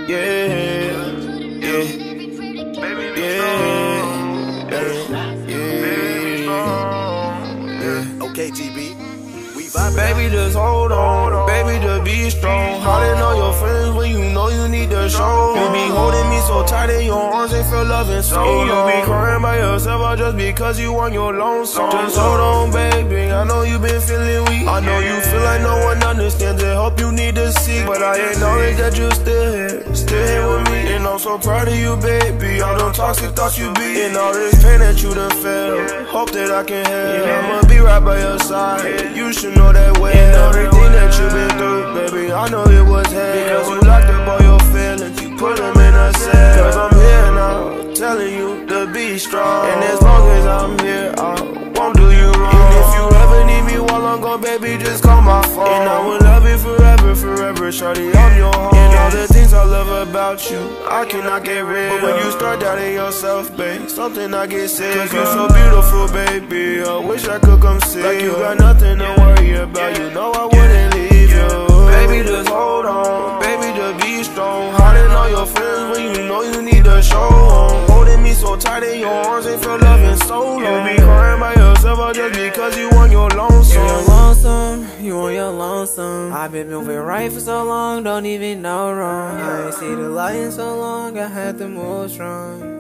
Okay, GB, we vibing. Baby, just hold on, baby, just be strong. Holding on your friends when you know you need to show. You be holding me so tight in your arms, ain't feel loving so long. You be crying by yourself or just because you want your lonesome. Just hold on, baby, I know you been feeling weak. I know you feel like no one understands the help you need to seek. But I acknowledge that you're still here with me. And I'm so proud of you, baby. All them toxic thoughts you be, and all this pain that you done felt. Hope that I can help. I'ma be right by your side. You should know that well. And everything that you been through, baby, I know it was hell. Because you locked up all your feelings, you put them in a cell. Cause I'm here now, telling you to be strong. And as long as I'm here, I won't do you wrong. And if you ever need me while I'm gone, baby, just call my phone. And I will love you forever, forever, shawty, I'm your home. And all the things I love about you, I cannot get rid of. But when you start doubting yourself, babe, something I get sick. Cause you so beautiful, baby, I wish I could come see. Like you got nothing to worry about, you know I wouldn't leave you. Baby, just hold on, baby, just be strong. Hiding all your feelings when you know you need to show them. Holding me so tight in your arms, ain't feel loving so long. You be crying by yourself or just because you want your lonesome. You're lonesome, you want your lonesome. I've been moving right for so long, don't even know wrong. I ain't see the light in so long, I had to move strong.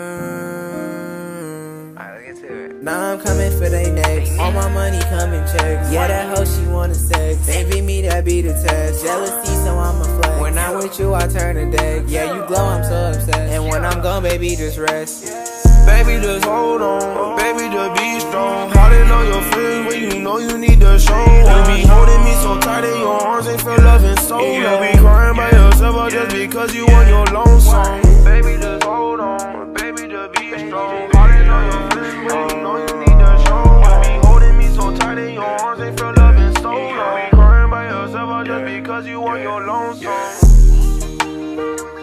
Now I'm coming for they next. All my money coming checks. Yeah, that hoe she wanna sex. Envy me, that be the test. Jealousy, so I'm a flex. When I'm with you, I turn the deck. Yeah, you glow, I'm so obsessed. And when I'm gone, baby, just rest. Baby, just hold on, baby, just be strong. Hiding all your feelings when you know you need to show. You be holding me so tight in your arms, ain't feel loving so long. You be crying by yourself or just because you want your lonesome. Baby, just hold on, baby, just be strong. Hiding all your feelings when you know you need to show. You be holding me so tight in your arms, ain't feel loving so long. You be crying by yourself or just because you want your lonesome.